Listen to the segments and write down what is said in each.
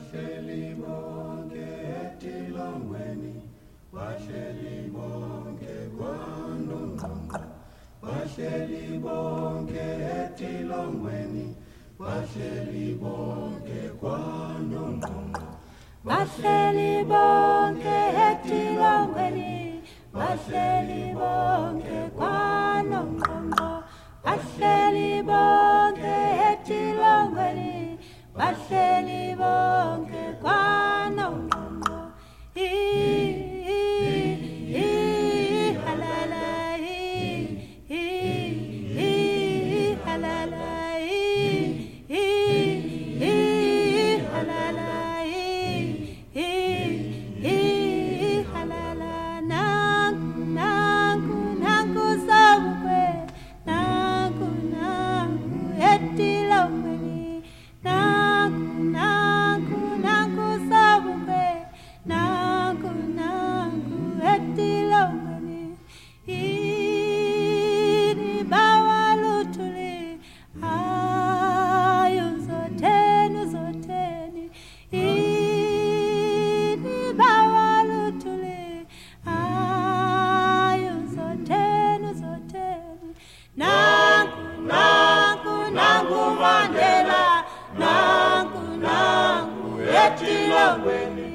bahleli bonke etilongweni, bahleli bonke kwaNongqongqo, bahleli bonke etilongweni, bahleli bonke kwaNongqongqo, bahleli bonke etilongweni, bahleli bonke kwaNongqongqo, bahleli bonke etilongweni, bahleli bonke kwaNongqongqo. Halala, halala, halala, nanku sabukwe, nanku etilongweni, nanku sabukwe, nanku etilongweni. Ini bawalutuli, ayo zoteni, zoteni. Ini bawalutuli, ayo zoteni, zoteni. Nanku Mandela, nanku etilongweni,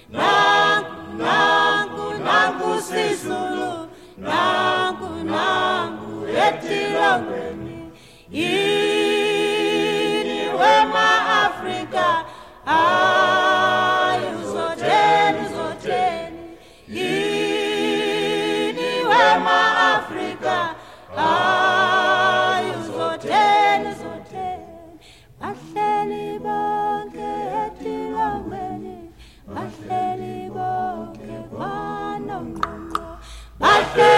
nanku Sisulu, nanku etilongweni. Ini wema Afrika, ayo zoteni, zoteni. Ini wema Afrika, ayo zoteni, zoteni. Bahleli bonke etilongweni, bahleli bonke kwaNongqongqo, bahleli